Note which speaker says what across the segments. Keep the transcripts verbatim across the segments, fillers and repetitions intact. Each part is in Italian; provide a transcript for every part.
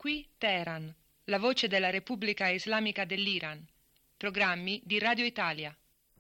Speaker 1: Qui Teheran, la voce della Repubblica Islamica dell'Iran. Programmi di Radio Italia.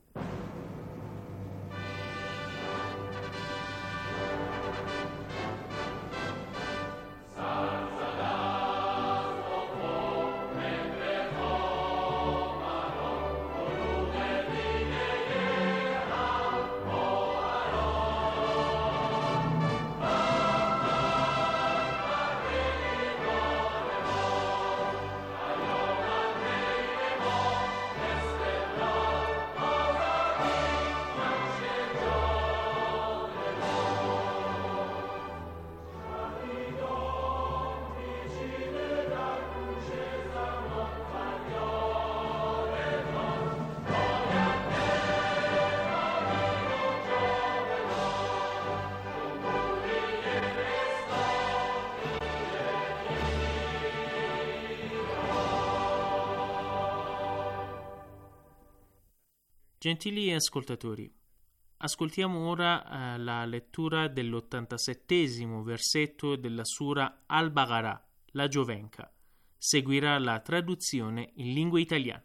Speaker 2: Gentili ascoltatori, ascoltiamo ora eh, la lettura dell'ottantasettesimo versetto della Sura Al-Baqarah, la Giovenca. Seguirà la traduzione in lingua italiana.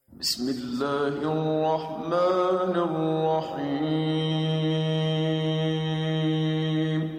Speaker 3: Bismillahirrahmanirrahim.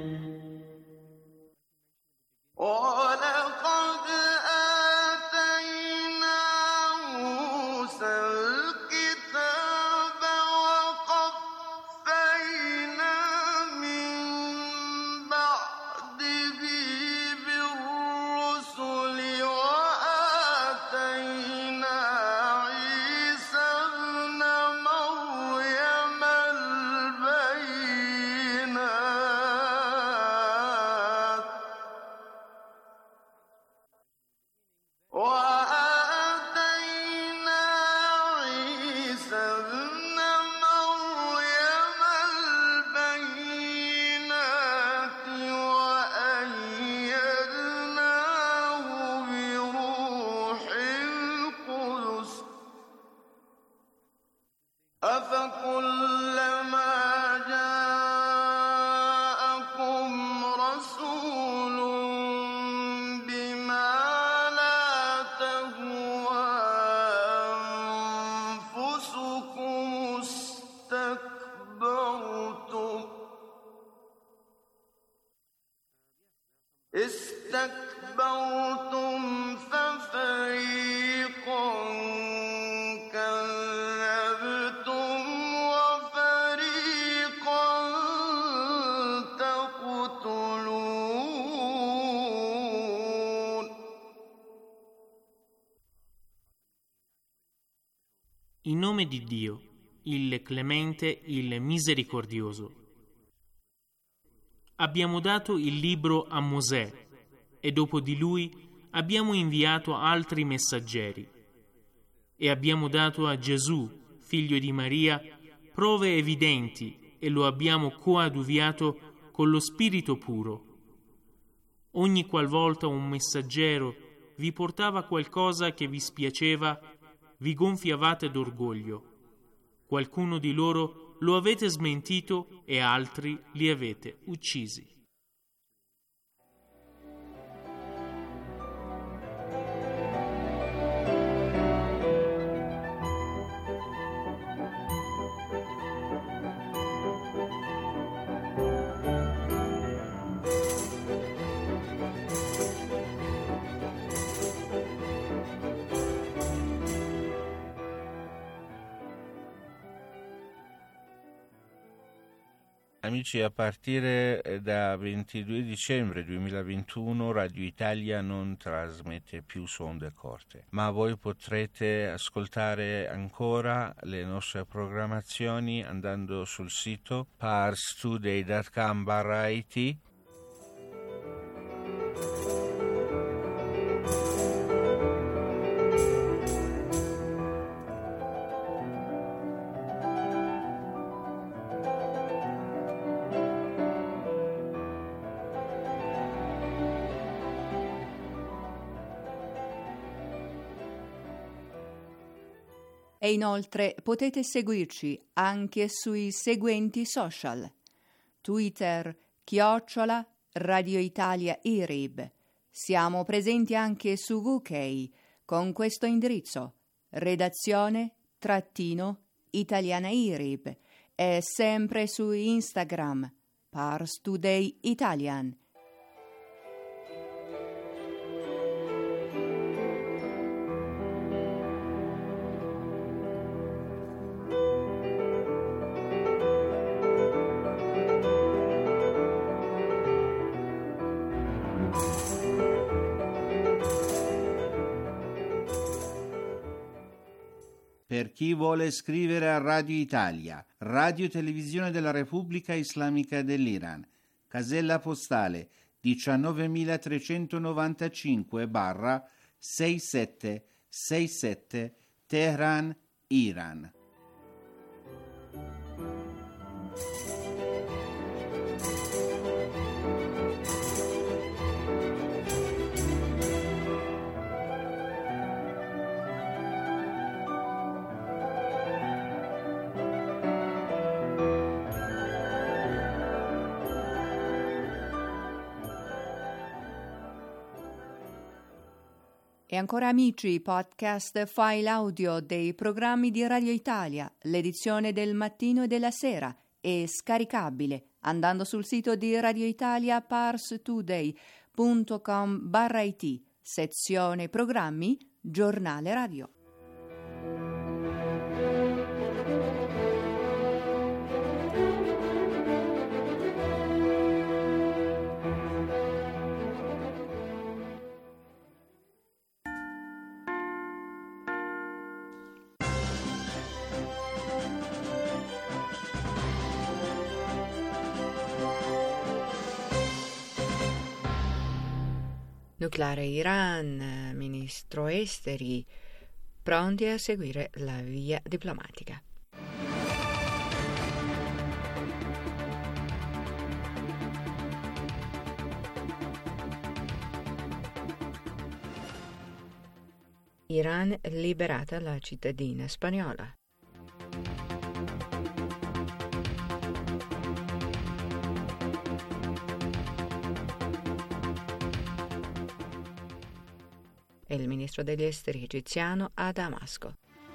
Speaker 3: استكبرتم ففريقا كذبتم وفريقا تقتلون.
Speaker 2: In nome di Dio, il Clemente, il Misericordioso. Abbiamo dato il libro a Mosè e dopo di lui abbiamo inviato altri messaggeri e abbiamo dato a Gesù, figlio di Maria, prove evidenti e lo abbiamo coadiuviato con lo Spirito puro. Ogni qualvolta un messaggero vi portava qualcosa che vi spiaceva, vi gonfiavate d'orgoglio. Qualcuno di loro lo avete smentito e altri li avete uccisi.
Speaker 4: Amici, a partire da ventidue dicembre duemilaventuno Radio Italia non trasmette più su onde corte, ma voi potrete ascoltare ancora le nostre programmazioni andando sul sito parstoday punto com barra it.
Speaker 5: E inoltre potete seguirci anche sui seguenti social: Twitter chiocciola Radio Italia I R I B, Siamo presenti anche su U K con questo indirizzo: redazione trattino italiana I R I B, e sempre su Instagram Pars Today Italian.
Speaker 6: Per chi vuole scrivere a Radio Italia, Radio Televisione della Repubblica Islamica dell'Iran, casella postale diciannovemilatrecentonovantacinque sessantasette sessantasette Teheran, Iran.
Speaker 5: E ancora amici, podcast file audio dei programmi di Radio Italia, l'edizione del mattino e della sera, è scaricabile andando sul sito di Radio Italia parstoday punto com barra it, sezione programmi, giornale radio. Nucleare Iran, ministro esteri, pronti a seguire la via diplomatica. Iran liberata la cittadina spagnola. E il ministro degli esteri egiziano a Damasco.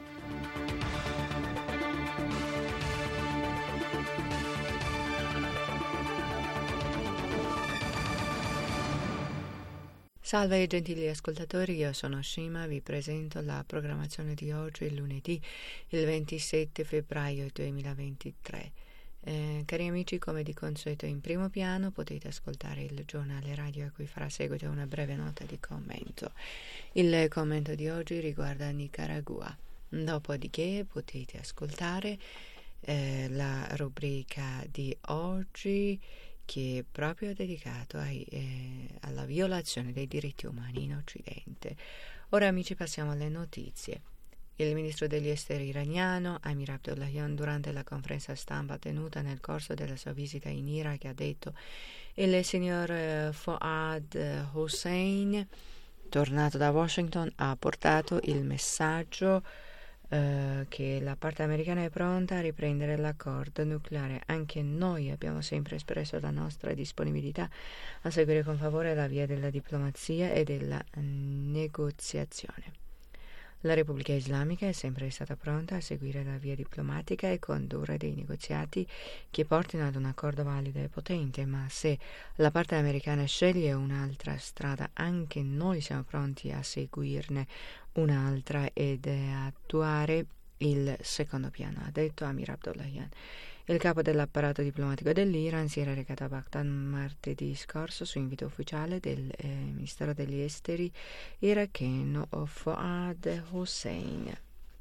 Speaker 5: Salve gentili ascoltatori, io sono Shima, vi presento la programmazione di oggi, lunedì, il ventisette febbraio duemilaventitré. Eh, cari amici, come di consueto in primo piano potete ascoltare il giornale radio a cui farà seguito una breve nota di commento. Il commento di oggi riguarda Nicaragua, dopodiché potete ascoltare eh, la rubrica di oggi che è proprio dedicato ai, eh, alla violazione dei diritti umani in Occidente. Ora amici passiamo alle notizie. Il ministro degli esteri iraniano Amir Abdollahian, durante la conferenza stampa tenuta nel corso della sua visita in Iraq, ha detto: il signor Fouad Hossein, tornato da Washington, ha portato il messaggio eh, che la parte americana è pronta a riprendere l'accordo nucleare. Anche noi abbiamo sempre espresso la nostra disponibilità a seguire con favore la via della diplomazia e della negoziazione. La Repubblica Islamica è sempre stata pronta a seguire la via diplomatica e condurre dei negoziati che portino ad un accordo valido e potente, ma se la parte americana sceglie un'altra strada, anche noi siamo pronti a seguirne un'altra ed attuare il secondo piano, ha detto Amir Abdollahian. Il capo dell'apparato diplomatico dell'Iran si era recato a Baghdad martedì scorso su invito ufficiale del eh, Ministero degli Esteri iracheno Fouad Hossein.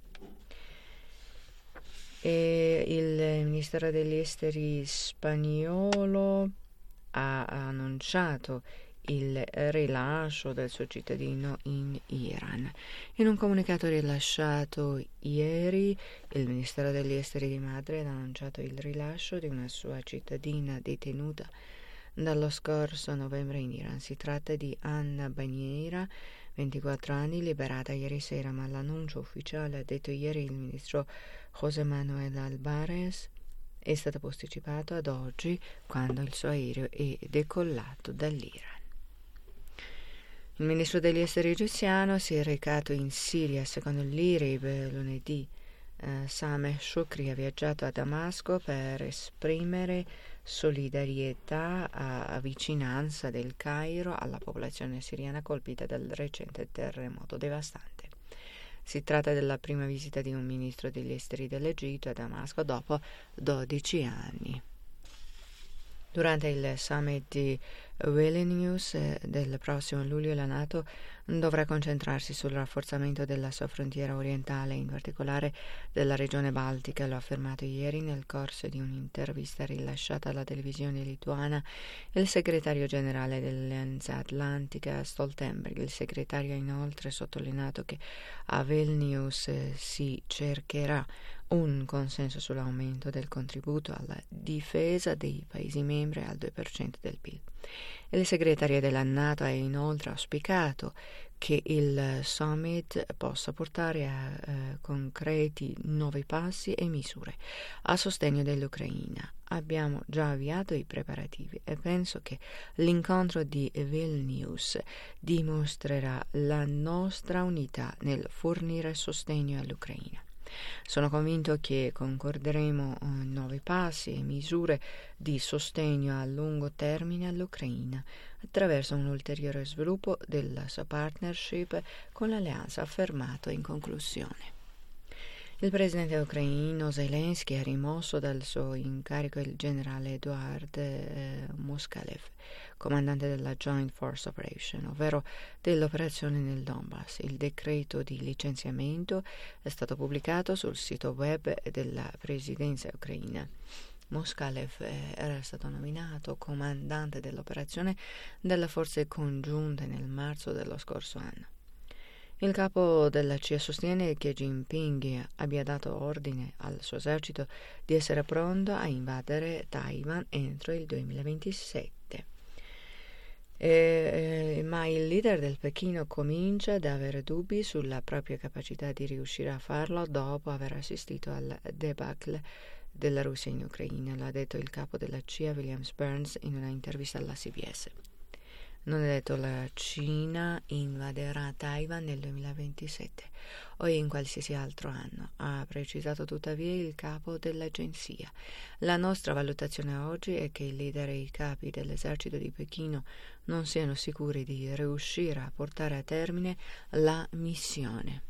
Speaker 5: E il Ministero degli Esteri spagnolo ha annunciato il rilascio del suo cittadino in Iran. In un comunicato rilasciato ieri, il Ministero degli Esteri di Madrid ha annunciato il rilascio di una sua cittadina detenuta dallo scorso novembre in Iran. Si tratta di Anna Bañera, ventiquattro anni, liberata ieri sera, ma l'annuncio ufficiale, ha detto ieri il ministro José Manuel Álvarez, è stato posticipato ad oggi, quando il suo aereo è decollato dall'Iran. Il ministro degli esteri egiziano si è recato in Siria, secondo l'I R I B lunedì. Uh, Sameh Shoukry ha viaggiato a Damasco per esprimere solidarietà a vicinanza del Cairo alla popolazione siriana colpita dal recente terremoto devastante. Si tratta della prima visita di un ministro degli esteri dell'Egitto a Damasco dopo dodici anni. Durante il summit di Vilnius del prossimo luglio, la NATO dovrà concentrarsi sul rafforzamento della sua frontiera orientale, in particolare della regione baltica. Lo ha affermato ieri nel corso di un'intervista rilasciata alla televisione lituana il segretario generale dell'Alleanza Atlantica Stoltenberg. Il segretario ha inoltre sottolineato che a Vilnius si cercherà un consenso sull'aumento del contributo alla difesa dei Paesi membri al due per cento del P I L. Il segretario della NATO ha inoltre auspicato che il summit possa portare a eh, concreti nuovi passi e misure a sostegno dell'Ucraina. Abbiamo già avviato i preparativi e penso che l'incontro di Vilnius dimostrerà la nostra unità nel fornire sostegno all'Ucraina. Sono convinto che concorderemo eh, nuovi passi e misure di sostegno a lungo termine all'Ucraina attraverso un ulteriore sviluppo della sua partnership con l'Alleanza, affermato in conclusione. Il presidente ucraino Zelensky ha rimosso dal suo incarico il generale Eduard eh, Moskalev, comandante della Joint Force Operation, ovvero dell'operazione nel Donbass. Il decreto di licenziamento è stato pubblicato sul sito web della presidenza ucraina. Moskalev era stato nominato comandante dell'operazione delle forze congiunte nel marzo dello scorso anno. Il capo della C I A sostiene che Jinping abbia dato ordine al suo esercito di essere pronto a invadere Taiwan entro il duemilaventisette. E, eh, ma il leader del Pechino comincia ad avere dubbi sulla propria capacità di riuscire a farlo dopo aver assistito al debacle della Russia in Ucraina, l'ha detto il capo della C I A Williams Burns in una intervista alla C B S. Non è detto la Cina invaderà Taiwan nel duemilaventisette o in qualsiasi altro anno, ha precisato tuttavia il capo dell'agenzia. La nostra valutazione oggi è che i leader e i capi dell'esercito di Pechino non siano sicuri di riuscire a portare a termine la missione.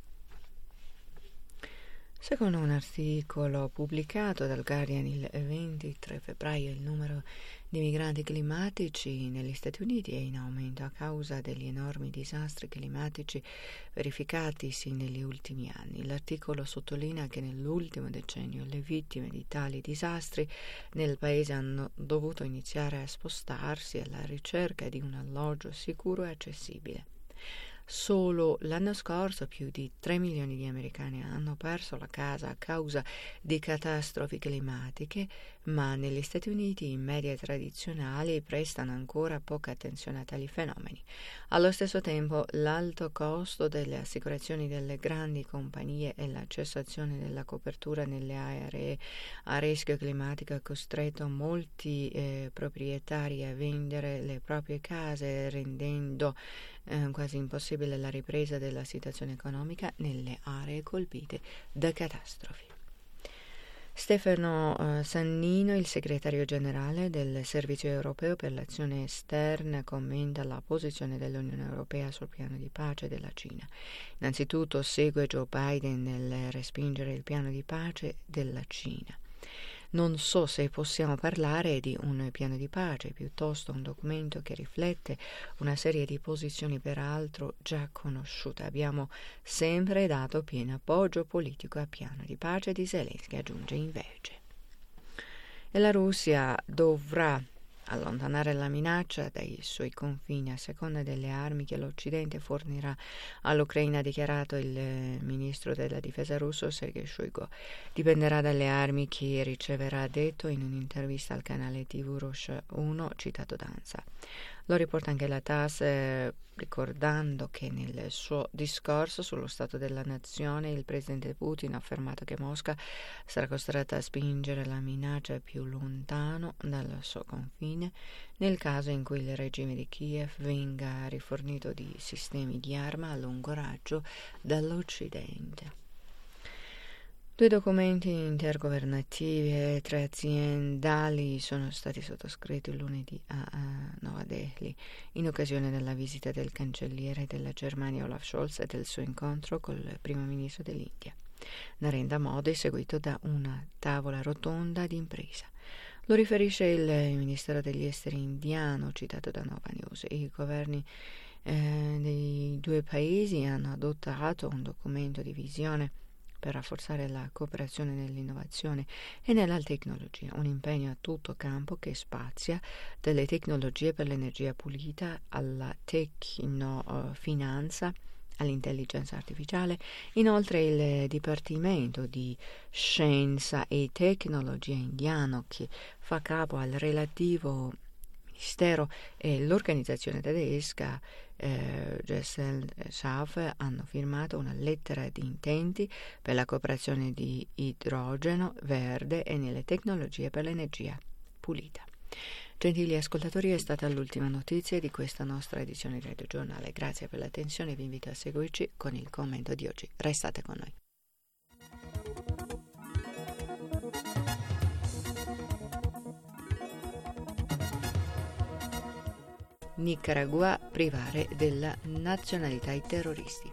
Speaker 5: Secondo un articolo pubblicato dal Guardian il ventitré febbraio, il numero di migranti climatici negli Stati Uniti è in aumento a causa degli enormi disastri climatici verificatisi negli ultimi anni. L'articolo sottolinea che nell'ultimo decennio le vittime di tali disastri nel paese hanno dovuto iniziare a spostarsi alla ricerca di un alloggio sicuro e accessibile. Solo l'anno scorso più di tre milioni di americani hanno perso la casa a causa di catastrofi climatiche, ma negli Stati Uniti i media tradizionali prestano ancora poca attenzione a tali fenomeni. Allo stesso tempo, l'alto costo delle assicurazioni delle grandi compagnie e la cessazione della copertura nelle aree a rischio climatico ha costretto molti eh, proprietari a vendere le proprie case, rendendo eh, quasi impossibile la ripresa della situazione economica nelle aree colpite da catastrofi. Stefano uh, Sannino, il segretario generale del Servizio Europeo per l'Azione Esterna, commenta la posizione dell'Unione Europea sul piano di pace della Cina. Innanzitutto segue Joe Biden nel respingere il piano di pace della Cina. Non so se possiamo parlare di un piano di pace, piuttosto un documento che riflette una serie di posizioni peraltro già conosciute. Abbiamo sempre dato pieno appoggio politico al piano di pace di Zelensky, aggiunge invece. E la Russia dovrà allontanare la minaccia dai suoi confini a seconda delle armi che l'Occidente fornirà all'Ucraina, ha dichiarato il ministro della difesa russo Sergei Shoigu. Dipenderà dalle armi che riceverà, detto in un'intervista al canale tivù Russia uno citato da ANSA. Lo riporta anche la T A S, eh, ricordando che nel suo discorso sullo stato della nazione il presidente Putin ha affermato che Mosca sarà costretta a spingere la minaccia più lontano dal suo confine Ucraina nel caso in cui il regime di Kiev venga rifornito di sistemi di arma a lungo raggio dall'Occidente. Due documenti intergovernativi e tre aziendali sono stati sottoscritti lunedì a, a Nuova Delhi in occasione della visita del cancelliere della Germania Olaf Scholz e del suo incontro col primo ministro dell'India. Narendra Modi, seguito da una tavola rotonda d'impresa. Lo riferisce il Ministero degli Esteri indiano, citato da Nova News. I governi eh, dei due paesi hanno adottato un documento di visione per rafforzare la cooperazione nell'innovazione e nella tecnologia, un impegno a tutto campo che spazia dalle tecnologie per l'energia pulita alla tecnofinanza, all'intelligenza artificiale. Inoltre il Dipartimento di Scienza e Tecnologia indiano, che fa capo al relativo Ministero, e l'organizzazione tedesca eh, Gesellschaft hanno firmato una lettera di intenti per la cooperazione di idrogeno verde e nelle tecnologie per l'energia pulita. Gentili ascoltatori, è stata l'ultima notizia di questa nostra edizione di Radio Giornale. Grazie per l'attenzione e vi invito a seguirci con il commento di oggi. Restate con noi. Nicaragua privare della nazionalità i terroristi.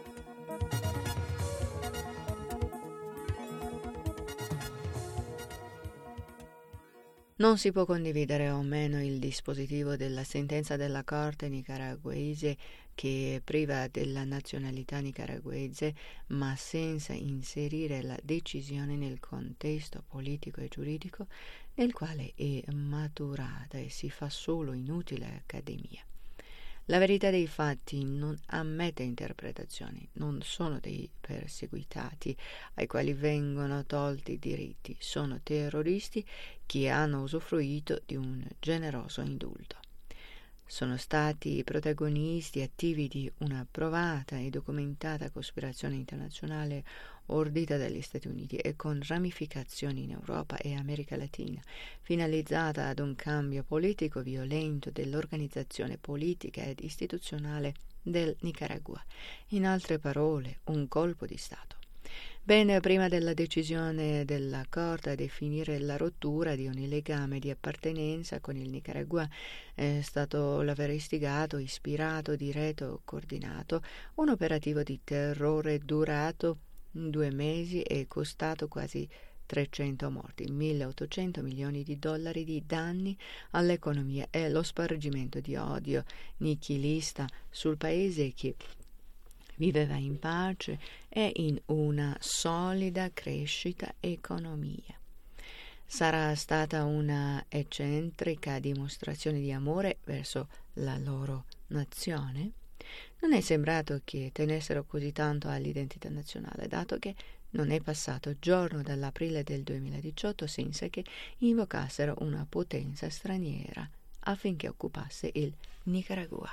Speaker 5: Non si può condividere o meno il dispositivo della sentenza della Corte nicaraguese che priva della nazionalità nicaraguese, ma senza inserire la decisione nel contesto politico e giuridico nel quale è maturata e si fa solo inutile accademia. La verità dei fatti non ammette interpretazioni, non sono dei perseguitati ai quali vengono tolti i diritti, sono terroristi che hanno usufruito di un generoso indulto. Sono stati protagonisti attivi di una provata e documentata cospirazione internazionale ordita dagli Stati Uniti e con ramificazioni in Europa e America Latina, finalizzata ad un cambio politico violento dell'organizzazione politica ed istituzionale del Nicaragua. In altre parole, un colpo di Stato. Ben prima della decisione della Corte a definire la rottura di un legame di appartenenza con il Nicaragua, è stato l'aver istigato, ispirato, diretto o coordinato un operativo di terrore durato due mesi e costato quasi trecento morti, milleottocento milioni di dollari di danni all'economia e lo spargimento di odio nichilista sul paese che viveva in pace e in una solida crescita economia. Sarà stata una eccentrica dimostrazione di amore verso la loro nazione? Non è sembrato che tenessero così tanto all'identità nazionale, dato che non è passato giorno dall'aprile del duemiladiciotto senza che invocassero una potenza straniera affinché occupasse il Nicaragua.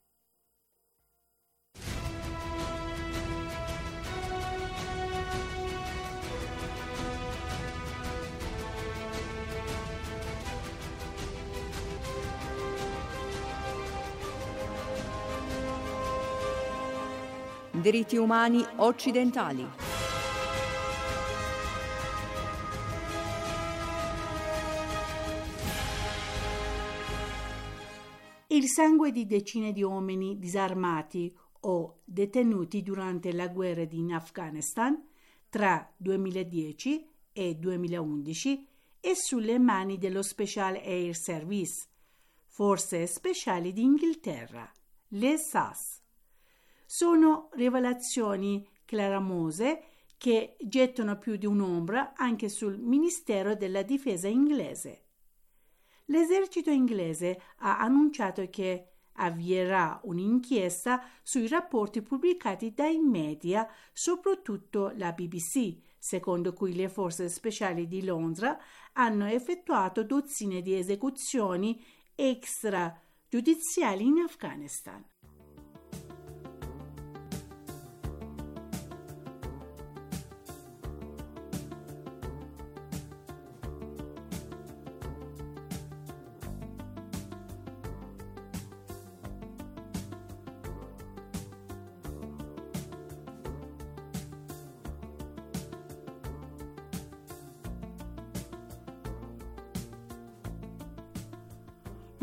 Speaker 7: Diritti umani occidentali.
Speaker 8: Il sangue di decine di uomini disarmati o detenuti durante la guerra in Afghanistan tra duemiladieci e duemilaundici è sulle mani dello Special Air Service, forze speciali d'Inghilterra, le S A S. Sono rivelazioni clamorose che gettano più di un'ombra anche sul Ministero della Difesa inglese. L'esercito inglese ha annunciato che avvierà un'inchiesta sui rapporti pubblicati dai media, soprattutto la B B C, secondo cui le forze speciali di Londra hanno effettuato dozzine di esecuzioni extragiudiziali in Afghanistan.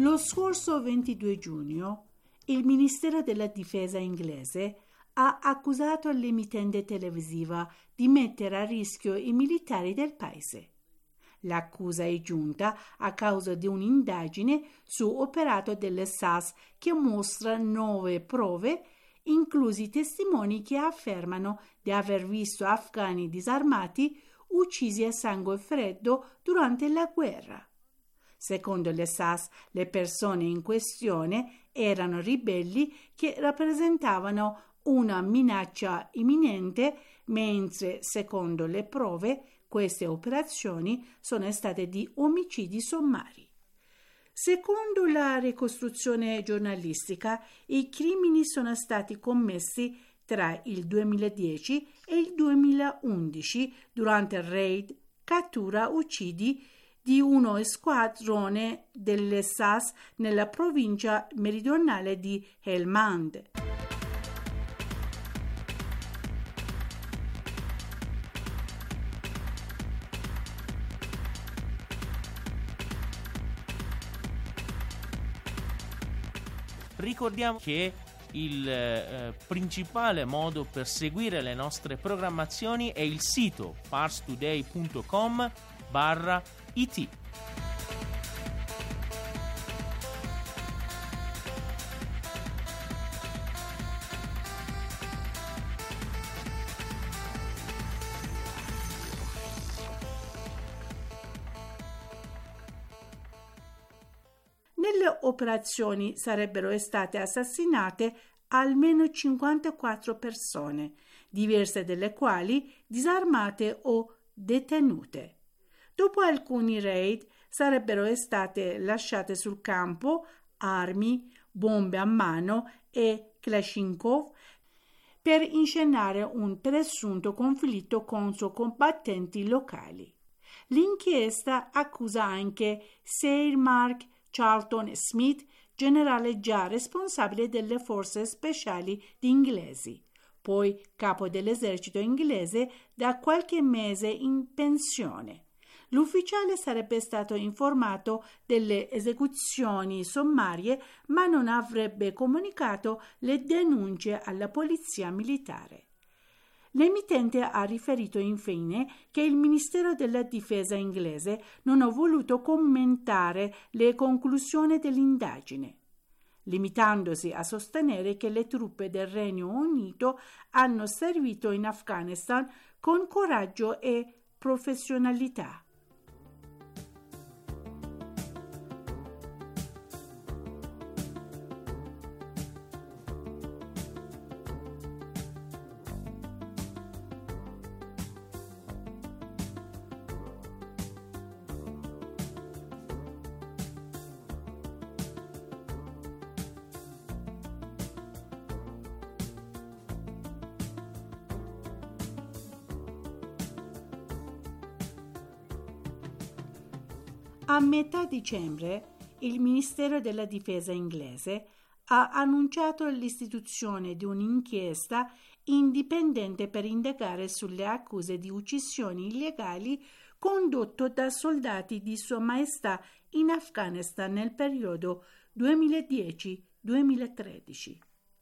Speaker 8: Lo scorso ventidue giugno il Ministero della Difesa inglese ha accusato l'emittente televisiva di mettere a rischio i militari del paese. L'accusa è giunta a causa di un'indagine su operato delle S A S che mostra nuove prove, inclusi testimoni che affermano di aver visto afghani disarmati uccisi a sangue freddo durante la guerra. Secondo le S A S, le persone in questione erano ribelli che rappresentavano una minaccia imminente, mentre, secondo le prove, queste operazioni sono state di omicidi sommari. Secondo la ricostruzione giornalistica, i crimini sono stati commessi tra il duemiladieci e il duemilaundici durante il raid cattura uccidi di uno squadrone delle S A S nella provincia meridionale di Helmand.
Speaker 2: Ricordiamo che il eh, principale modo per seguire le nostre programmazioni è il sito parstoday punto com barra it.
Speaker 8: Nelle operazioni sarebbero state assassinate almeno cinquantaquattro persone, diverse delle quali disarmate o detenute. Dopo alcuni raid sarebbero state lasciate sul campo armi, bombe a mano e Kalashnikov per inscenare un presunto conflitto contro combattenti locali. L'inchiesta accusa anche Sir Mark Charlton Smith, generale già responsabile delle forze speciali di inglesi, poi capo dell'esercito inglese da qualche mese in pensione. L'ufficiale sarebbe stato informato delle esecuzioni sommarie, ma non avrebbe comunicato le denunce alla polizia militare. L'emittente ha riferito infine che il Ministero della Difesa inglese non ha voluto commentare le conclusioni dell'indagine, limitandosi a sostenere che le truppe del Regno Unito hanno servito in Afghanistan con coraggio e professionalità. A metà dicembre il Ministero della Difesa inglese ha annunciato l'istituzione di un'inchiesta indipendente per indagare sulle accuse di uccisioni illegali condotto da soldati di Sua Maestà in Afghanistan nel periodo duemiladieci duemilatredici.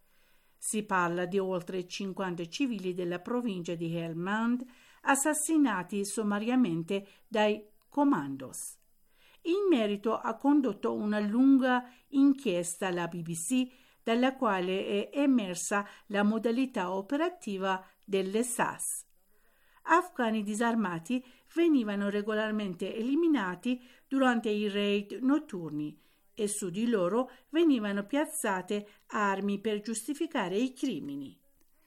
Speaker 8: Si parla di oltre cinquanta civili della provincia di Helmand assassinati sommariamente dai commandos. In merito ha condotto una lunga inchiesta la B B C, dalla quale è emersa la modalità operativa delle S A S. Afghani disarmati venivano regolarmente eliminati durante i raid notturni e su di loro venivano piazzate armi per giustificare i crimini.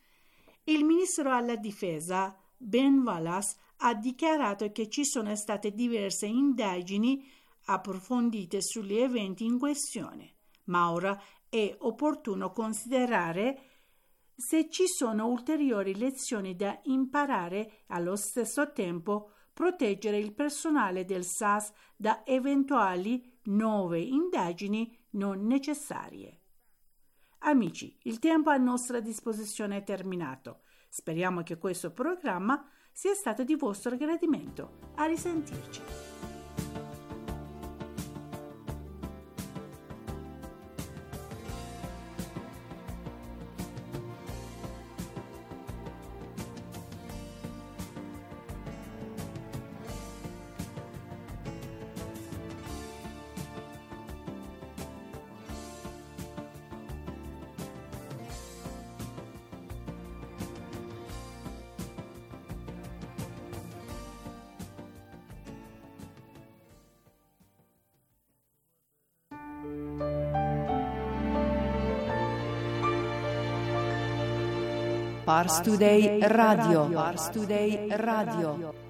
Speaker 8: Il ministro alla difesa, Ben Wallace, ha dichiarato che ci sono state diverse indagini approfondite sugli eventi in questione, ma ora è opportuno considerare se ci sono ulteriori lezioni da imparare e allo stesso tempo proteggere il personale del S A S da eventuali nuove indagini non necessarie. Amici, il tempo a nostra disposizione è terminato. Speriamo che questo programma sia stato di vostro gradimento. A risentirci.
Speaker 7: Pars Today Radio. Pars Today Radio.